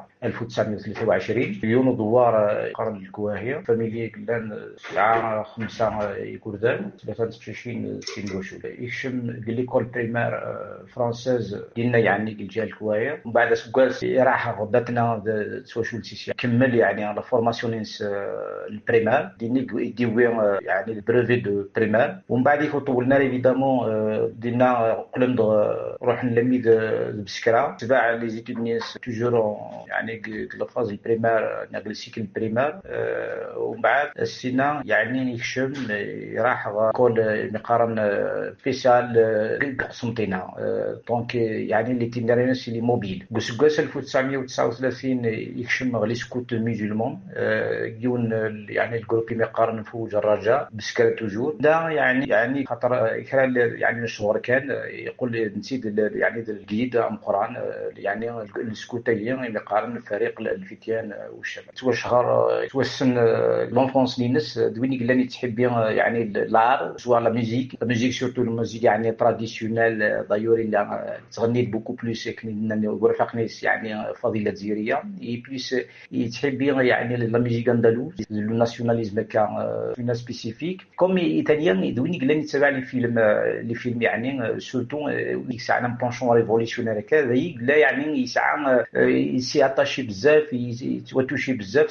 1923 يونو دوار قرن الكواهية فاميلية قلان ساعة 5 يكوردان 23 سينغوشو يشم ليكول بريمير فرانسيز دينا يعني الجهة الكواهية ومن بعد سكواس راح غبتنا سوشول سيسيا كمل يعني على فورماسيونينس البريمير ديني يعني البريفي دو بريمير ومن بعد يخطولنا ايفيدامون دينا قلم روح نلمي بسكرة تبع لي زيتود نيس توجور يعني لا فاز البريمير نقل السيكل البريمير ومن بعد السنة يعني يكشم راح كول مقارن سبيسيال قسنطينة دونك يعني اللي تندرينس اللي موبيل بسكواس 1939 يكشم غلي سكوت ميزولمون يون يعني الجروب مقارن فوج الرجاء بسكرة توجور دا يعني خاطر يعني الشهور كان يقول نسيت يعني الجديد ام قران يعني السكوتيين مقارن فريق الفتيان والشباب سوا شهر سوا السن لونفونس نينس دويني قلاني تحب يعني العار سوا لا ميوزيك سورتو الموسيقى يعني تراديسيونيل دايور اللي تغنيت بوكو بلوس كنا ورفقنيس يعني فضيله جزيريه اي بليس تحب يعني لا ميوزيك اندلوز لو ناسيوناليزم كان فينا سبيسيفيك كوم ايطاليان دويني قلاني تبع لي فيلم يعني سورتو يسعى ان بونشون ريفوليسيونير كذا لا يعني يسعى يسي اتاشي بزاف يتوتوشي بزاف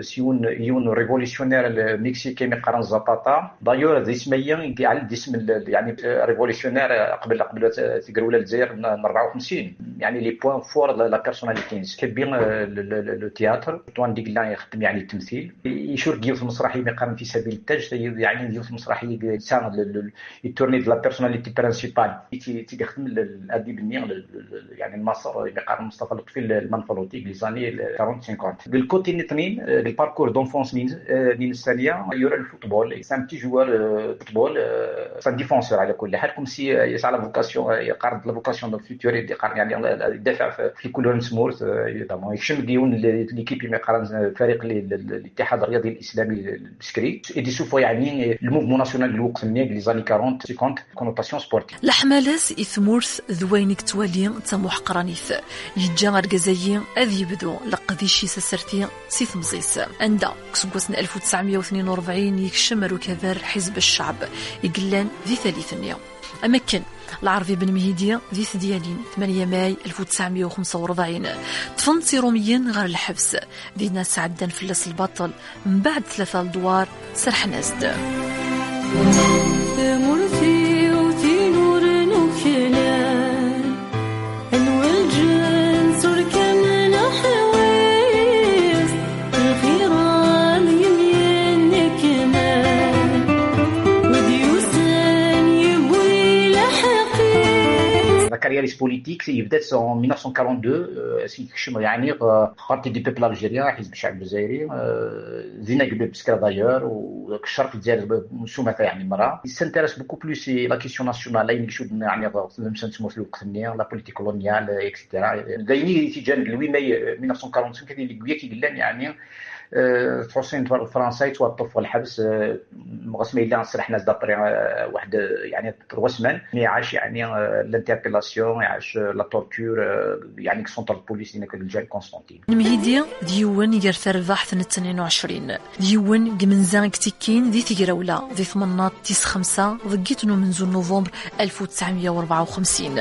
سيون ريفوليسيونير المكسيكي مقارن زاباتا دايور ذي اسميا على الاسم يعني ريفوليسيونير قبل تقولوا الجزائر 54 يعني لي بوين فور لا بيرسوناليتيز كبير لو تياتر طوان ديكلا يخدم يعني التمثيل يشور ديال المسرحي مقارن في سبيل التاج يعني ديال المسرحي سان يتورني لا بيرسوناليتي برينسيبال تيخدم الاديب النير يعني المصر مقارن مصطفى لطفي المنفلوطي لي زاني 40 50 بالكوتي الاثنين الباركور دونفونس نين الثانيه يورا الفوتبول سان بتي جوار فوتبول سان ديفونسور على كل حال كوم سي يسعى لا فوكاسيون يقارن لا فوكاسيون دو فيوتور يعني يدافع في كل سمورت ايفيدامون يكشم ديون ليكيب مقارن فريق الاتحاد الرياضي الاسلامي البسكري يدي سوفو يعني الموفمون ناسيونال الوقت النيك لي زاني 40 50 كونوتاسيون سبورتيف الحملاس إثمورث ذوينك توالي تموح قرانيث يجا غرقزايي أذي بدو لقديشي سسرتي سيث مزيس عند كسبوسن 1942 يكشم ركبار حزب الشعب يقلان ذي 300 أمكن العربي بن مهيدية ذي ثديالين 8 ماي 1945 تفنصي روميين غير الحبس ذي ناس عدن فلس البطل من بعد 3 أدوار سرح نزد l'impérialisme politique يبدات en 1942 يعني parti du peuple algérien حزب الشعب الجزائري زينة بسكرة دايور والشرق الجزائري مسومة يعني مرة s'intéresse beaucoup plus la question nationale يعني شو يعني نسموه في الوقت لا بوليتيك كولونيال اكسترا دايني تيجان لوي ماي 1945 كان اللي قال يعني حسين فرنسا يتوظف في الحبس مغسمي لا نصرح ناس دابري واحد يعني 3 سمان عاش يعني لانتربيلاسيون عاش لا تورتور يعني سونتر بوليس هناك الجال كونستانتين الميديا ديوان يرثر البحث 22 ديوان قمنزان كتيكين ذي ثقراولا ذي 8 ضقيتنو من زول نوفمبر 1954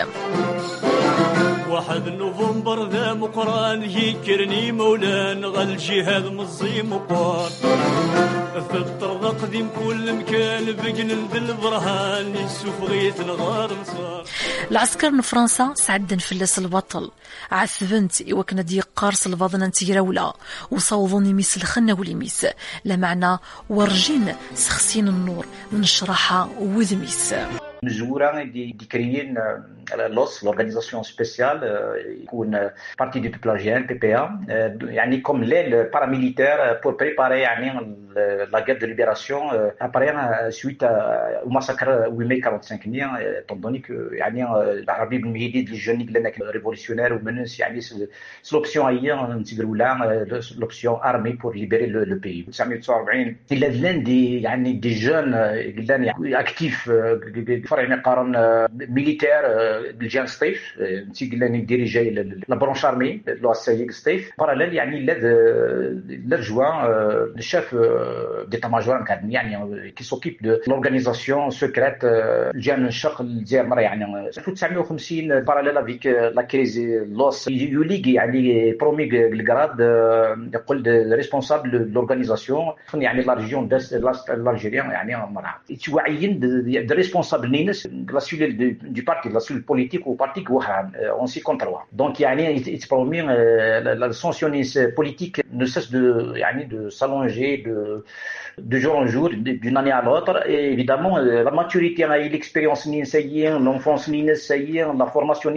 1 نوفمبر ذا مقران يكرني مولان غال جهاد مزي مقار في الطرق قديم كل مكان بقن ذل برهان يسوفغيت نغار نصار العسكر من فرنسا سعدن فلاس البطل عثبنت وكنا دي قارص الباضن انتيراولا وصوضوني ميس الخنا وليميس لا معنى ورجين سخسين النور من الشراحة وذميس مزورة دي كريين l'OS, l'organisation spéciale, une partie du peuple algérien, PPA, يعني comme l'aile paramilitaire pour préparer يعني la guerre de libération après suite au massacre 8 mai 45 étant donné que يعني العربي بن مهدي ديال الجوني لنا révolutionnaire ومنس يعني l'option هي نتقولوا لها l'option armée pour libérer le pays 1949 il a l'un des يعني des jeunes قلنا actifs فرع قارن militaire بالجان ستيف نتي قلنا نديري جاي لا برونش ارمي لو السيق ستيف باراليل يعني لا جوا الشاف ديتا ماجور كان يعني كي سوكيب دو لورغانيزاسيون سيكريت الجان الشرق الجزائر مره يعني 1950 باراليل افيك لا كريز لوس يوليغي يعني برومي الكراد يقول ريسبونسابل لورغانيزاسيون يعني لا ريجيون داست الجيريان يعني مره توعين دو ريسبونسابل نينس لا سيل دو بارتي لا سيل politique ou parti Wuhan en 53. Donc il promet la sanctionnisme politique ne cesse de s'allonger de jour en jour, d'une année à l'autre. Et évidemment, la maturité, l'expérience, l'enfance, la formation,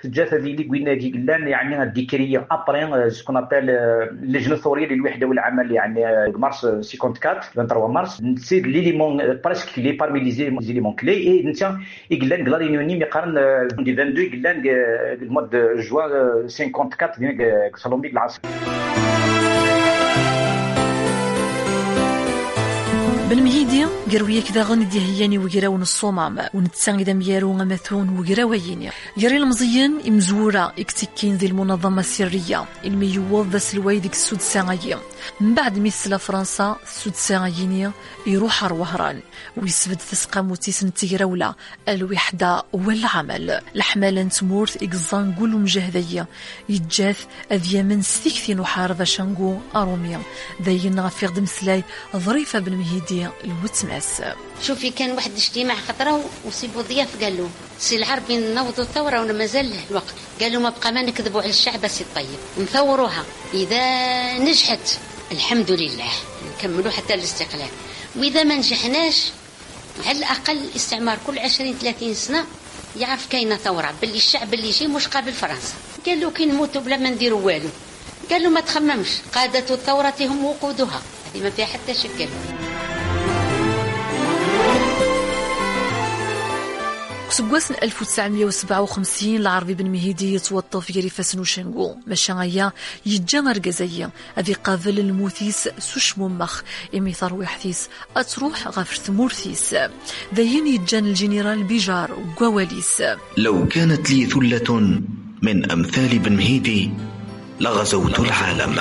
après ce qu'on appelle les génothories, les mars 54, 23 mars, c'est l'élément presque les parmi les éléments clés. Et il y a la réunion du 22 le mois de juin 54 Salomé de l'Asr. بالمهيدي قرويه كذا غندي هياني وقراون الصومام ونتسان إذا ميارو غمثون وقراويني قري المزيان إمزورة اكتكين ذي المنظمة السرية اللي يوضى سلويدك السود ساعية من بعد مثل فرنسا السود ساعيني يروح وهران ويسبد تسقى موتيس نتيراولا الوحدة والعمل الحمالة تمورت إقزان قولوا مجهدية يتجاث أذيامن ستيكثين وحارضة شانقو أروميا ذاين غفير دمسلاي ظريفة بالمهيدي الوتماس. شوفي كان واحد اجتماع خطره وسيبوا ضياف قال له سي العربي نوضوا الثوره ولا مازال الوقت قالوا ما بقى ما نكذبوا على الشعب سي الطيب نثوروها اذا نجحت الحمد لله نكملوا حتى الاستقلال واذا ما نجحناش على الاقل الاستعمار كل 20-30 سنه يعرف كاينه ثوره باللي الشعب اللي يجي مش قابل فرنسا قال له كي نموتوا بلا ما نديروا والو قال له ما تخممش قاده الثوره هم وقودها هذه ما فيها حتى شك. سبواسن 1957 العربي بن مهيدي يتوظف في ريفاس نوشنغو مشاغيا يتجمر قزية أذي قابل الموثيس سوش ممخ إمي ثروي حثيس أتروح غفر ثمورثيس داين يتجان الجنرال بيجار وقواليس لو كانت لي ثلة من أمثال بن مهيدي لغزوت العالم.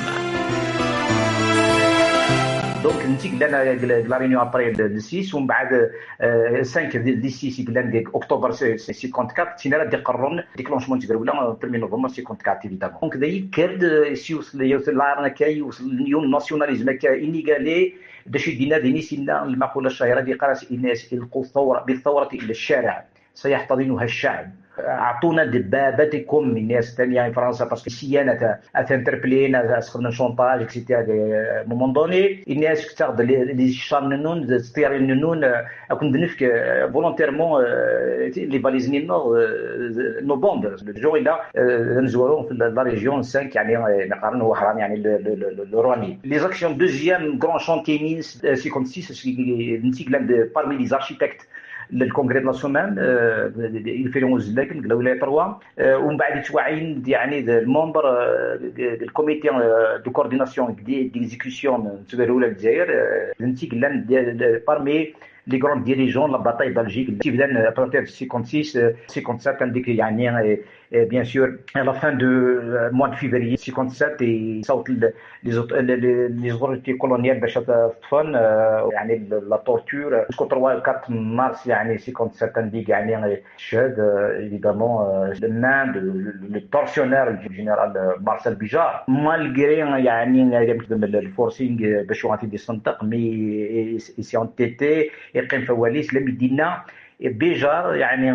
دونك نتي قلنا لا ريونيون ابري دو 6 ومن بعد 5 دي 6 قلنا اكتوبر 54 تينا دي قررون ديكلونشمون تقولوا بريمي نوفمبر 54 ايفيدامون دونك داي كرد سيوس لا كاي اليوم ناسيوناليزم كا انيغالي باش يدينا ديني سينا المقوله الشهيره دي قراس الناس القوا الثوره بالثوره الى الشارع سيحتضنها الشعب. اعطونا دبابتكم من الناس الثانيه في فرنسا باسكو سيانه اتنتربلين اسخدنا شونطاج اكسيتيرا مومون دوني الناس كتاخذ لي شاننون ستيرينون اكون بنفك فولونتيرمون لي فاليزني نو بومب الجو الى نزوروا في لا ريجيون 5 يعني نقارنوا حرام يعني لوراني لي زاكسيون دوزيام غران شانتيي 56 نتيجه بارمي لي اركيتكت للكونغري دو لا سومان يفيرون زلاكن قالوا لي 3 ومن بعد توعين يعني الممبر الكوميتي دو كورديناسيون ديكزيكسيون تبروا الجزائر نتيجه بارمي les grands dirigeants de la bataille d'Alger qui viennent à partir de 56, 57, tandis qu'il y a bien sûr à la fin du mois de février 57 et les autorités coloniales باش تطفن يعني la torture jusqu'au 3 4 mars يعني 57 tandis يعني شهد évidemment le main le tortionnaire le général Marcel Bijard malgré يعني الفورسينغ باش يعطي دي صندق مي سي انتيتي يقيم فواليس لم يدينا بيجار يعني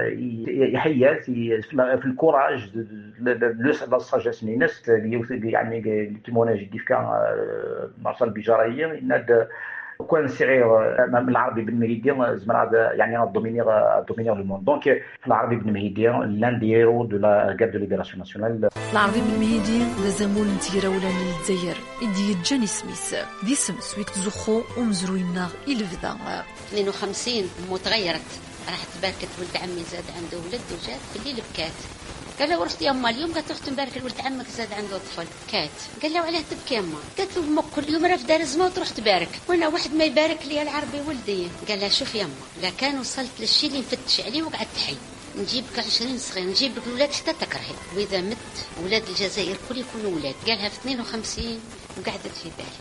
يحيى في الكوراج لا ساجيس نينست يعني التيموناج ديال كان مارسال بيجاريه ناد كون صغير من العربي بن مهيدي زمرا يعني دومينير لو موند دونك العربي بن مهيدي لان دي هيرو دو لا غير دو ليبراسيون ناسيونال. العربي بن مهيدي لازمول نتيرا ولا للجزائر يدي جاني سميث دي سمس ويك تزخو ومزروينا الفدا 52 متغيرت راحت تباركت ولد عمي زاد عنده ولد وجات بالليل بكات قال له ورثت يما اليوم قالت تروح تبارك لولد عمك زاد عنده طفل كات قال له علاه تبكي يما قالت له امك كل يوم راه في دار الزما وتروح تبارك وانا واحد ما يبارك لي العربي ولدي قال لها شوف يما لا كان وصلت للشي اللي نفتش عليه وقعدت حي نجيبك 20 صغير نجيبك الولاد حتى تكرهي واذا مت ولاد الجزائر كل يكونوا ولاد قالها في 52 وقعدت في بالي.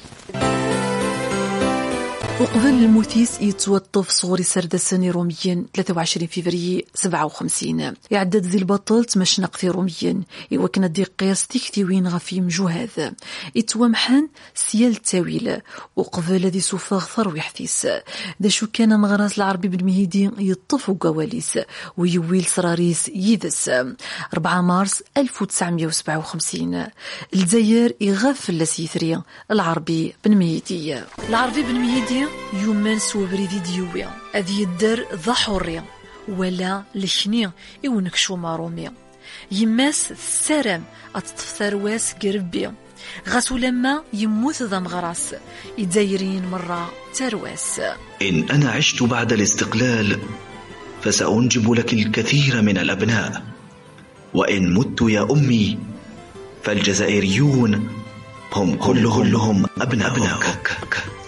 وقبل الموتيس يتوظف صغري سردساني روميا 23 فبراير 57 يعدد ذي البطل تمشنق في روميا يوكنا دي قياس تكتيوين غفي مجوهاذ يتوامحن سيال التاويل وقبل ذي سوفاغ ثروي حفيس دا شو كان مغراس العربي بن مهيدي يطفو قواليس ويويل سراريس يدس 4 مارس 1957 الجزائر يغفل لسيثري العربي بن مهيدي. العربي بن مهيدي يومان سوبريدي ديويا اذي يدر ذا حرية ولا لشني يونكشو مارومي يماس السرام اتطفثر واس قربي غاسو لما يموت ذا مغراس يدايرين مرة ترواس. إن أنا عشت بعد الاستقلال فسأنجب لك الكثير من الأبناء وإن مت يا أمي فالجزائريون هم كلهم أبناؤك.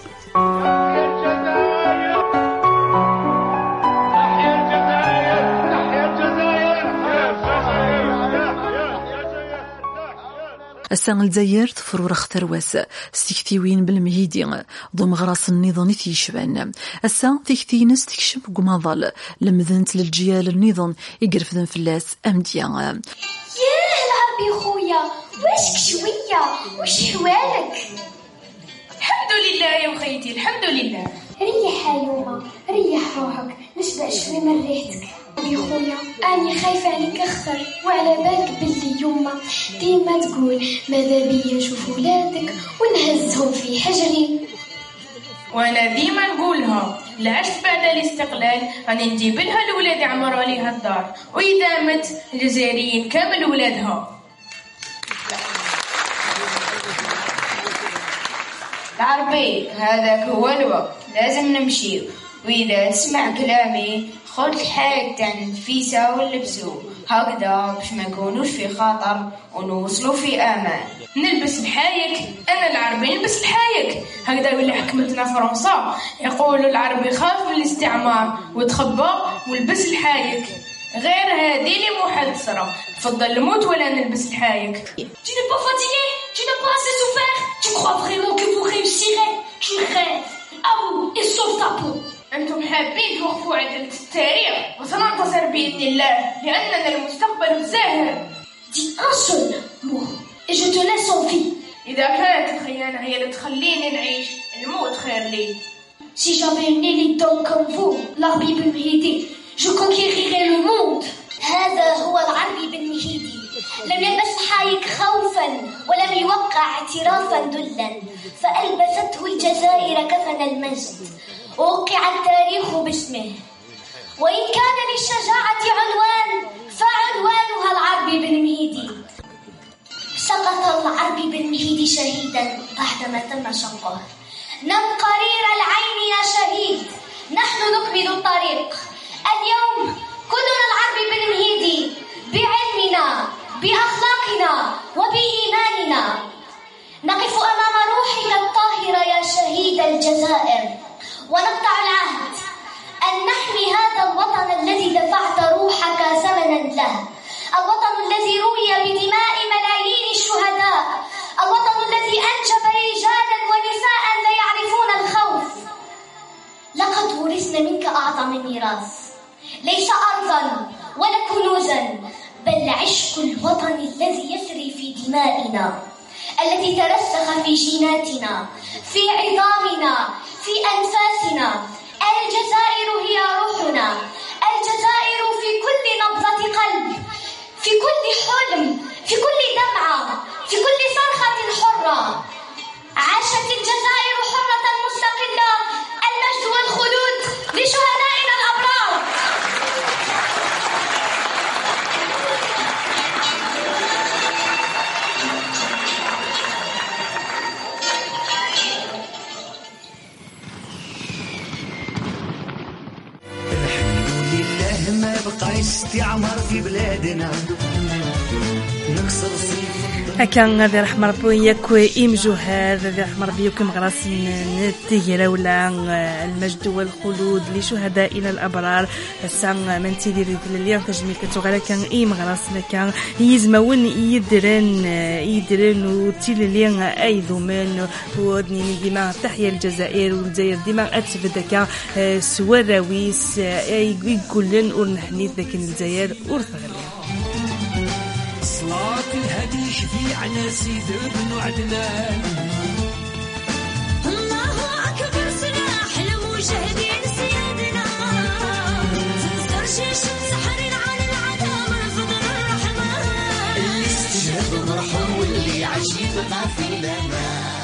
السنة الجزائر تفرور اخترواس ستكتيوين بالمهيدي ضم غراس النظام تيشبان السنة تكتينس تكشم قماضل لمذنت للجيال النظام يقرفذن فلاس أمديا. ياه العربي خويا واش شوية واش حوالك؟ الحمد لله يا خيتي الحمد لله. ريح يوما ريح روحك نشبع شوي من ريحتك يا خويا اني خايفه عليك اخسر وعلى بالك باللي يوما ديما تقول ماذا بيا نشوف ولادك ونهزهم في حجري وانا ديما نقولها لعشت بعد الاستقلال راني نجيب لها الولاد يعمروا عليها الدار واذا مت الجزائريين كامل ولادها. العربي هذاك هو الوقت لازم نمشي وإذا تسمع كلامي خذ الحاج تاع النفيسة ونلبسو هكذا باش ما نكونوش في خطر ونوصلوا في أمان. نلبس الحايك أنا العربي نلبس الحايك هكذا ولا حكمتنا فرنسا يقولوا العربي خاف من الاستعمار وتخبى ولبس الحايك غير هذه اللي محدثرة تفضل نموت ولا نلبس الحايك. Tu n'es pas fatigué? Tu n'as pas assez souffert? Tu crois vraiment que vous réussirez? Tu rêves. À vous et sauve ta peau. أنتم حابين توقفوا عدلة التاريخ وسننتصر بإذن الله لأننا المستقبل الزاهر. Dis un seul mot et je te laisse en vie. إذا كانت الخيانة هي اللي تخليني نعيش الموت خير لي. Si j'avais une élite d'hommes comme vous, l'Arbi Ben Mehidi, جو كونكيغيغي لو موند. هذا هو العربي بن مهيدي، لم يلبس حايك خوفا ولم يوقع اعترافا ذلا، فألبسته الجزائر كفن المجد، ووقع التاريخ باسمه. وإن كان للشجاعة عنوان فعنوانها العربي بن مهيدي. سقط العربي بن مهيدي شهيدا بعدما تم شقه. نم قرير العين يا شهيد، نحن نكمل الطريق. اليوم كلنا العربي بن مهيدي، بعلمنا بأخلاقنا وبإيماننا. نقف أمام روحك الطاهرة يا شهيد الجزائر، ونقطع العهد أن نحمي هذا الوطن الذي دفعت روحك ثمنا له، الوطن الذي روي بدماء ملايين الشهداء، الوطن الذي أنجب رجالا ونساء لا يعرفون الخوف. لقد ورثنا منك أعظم ميراث، ليس أرضا ولا كنوزا، بل عشق الوطن الذي يسري في دمائنا، التي ترسخ في جيناتنا، في عظامنا، في أنفاسنا. الجزائر هي روحنا، الجزائر في كل نبضة قلب، في كل حلم، في كل دمعة، في كل صرخة حرة. عاشت الجزائر حرة مستقلة، المجد والخلود لشهدائنا الأبرار. ما بقى استعمار في بلادنا، نكسر كان ذي رحم ربي يكوي إمجو هذا ذي رحم ربي يكوي مغرسين نتيجة ولا المجد والخلود لشهدائنا الأبرار. السان من تيدير اليوم تجميل كتوغالا كان مغرسنا كان يزمون يدرن وتيل اليوم أيضا من ودني ديما تحيا الجزائر والجزائر ديما أتفد كان سوارويس يقولن ورنحنيت لكن الجزائر ورثغلين صلاة الهدي شفيعنا سيد ابن عدنان. الله أكبر سلاح المجاهدين سيادنا، تنصر جيش سحر على العداء من فضل الرحمن، اللي استشهد مرحوم واللي عايش يبقى في الأمان.